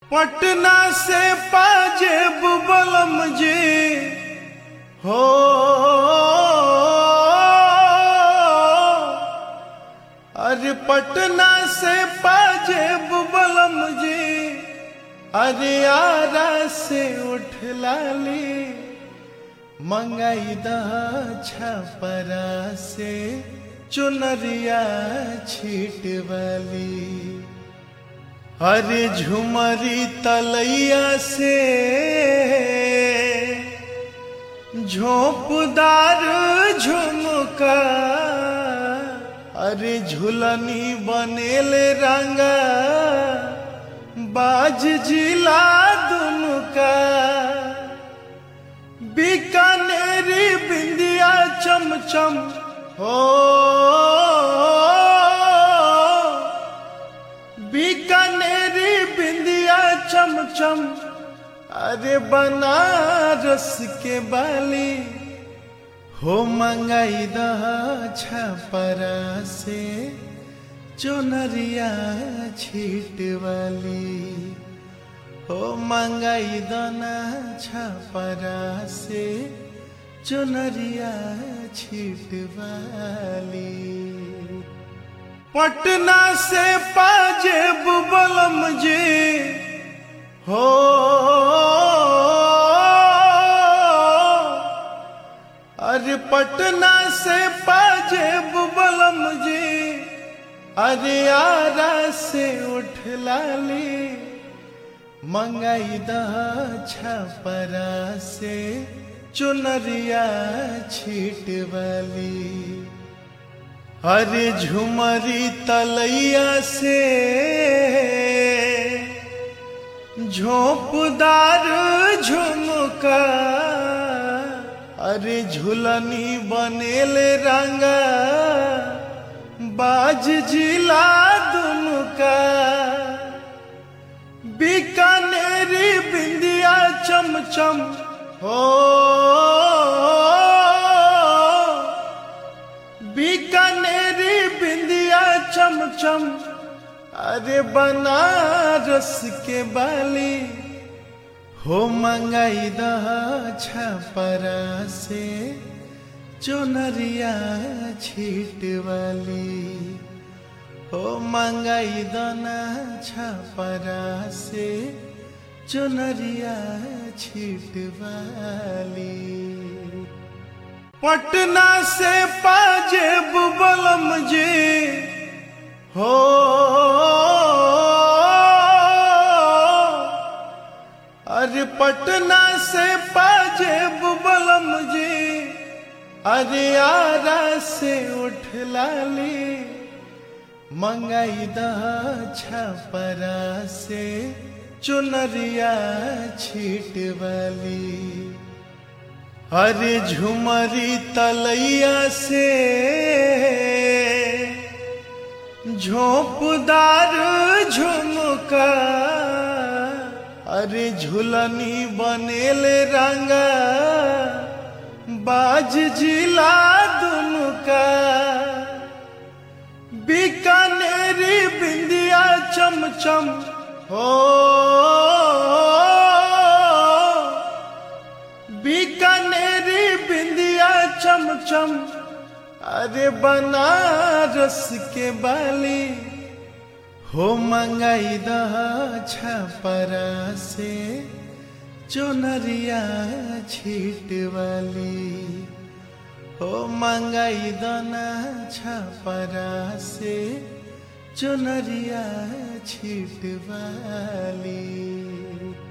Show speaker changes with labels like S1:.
S1: पटना से पाजेब बलम जी हो, अरे पटना से पाजेब बलम जी, अरे आरा से उठ लाली मंगाई दहा छपरा से चुनरिया छीट वाली, अरे झुमरी तलैया से झोंपदार झुमका, अरे झुलनी बनेले रंगा बाज जिला दुमका, बीकानेरी बिंदिया चमचम हो, बीकानेरी बिंदिया चमचम, अरे बनारस के बाली हो मंगाई दहा छपरा से चुनरिया छीट वाली, हो मंगाई दना छपरा से चुनरिया छीट वाली। पटना से पाजेब बलम जी हो, अरे पटना से पाजेब बलम जी, अरे आरा से उठ लाली मंगाई दहा छपरा से चुनरिया छीट वाली, अरे झुमरी तलैया से झोंपदार झुमका, अरे झुलनी बनेले रंगा बाज जिला दुमका, बीकानेरी बिंदिया चमचम हो, बीकानेरी बिंदिया चमचम, अरे बनारस के बाली हो मंगाई दहा छपरा से चुनरिया छीट वाली, हो मंगाई दना छपरा से चुनरिया छीट वाली। पटना से पाजेब बलम जी हो, अरे पटना से पाजेब बलम जी, अरे आरा से उठ लाली मंगाई दहा छपरा से चुनरिया छीट वाली, अरे झुमरी तलैया से झोंपदार झुमका, अरे झुलनी बनेले रंगा बाज जिला दुमका, बीकानेरी बिंदिया चमचम हो, बीकानेरी बिंदिया चमचम, अरे बनारस के बाली हो मंगाई दहा छपरा से चुनरिया छीट वाली, हो मंगाई दना छपरा से चुनरिया छीट वाली।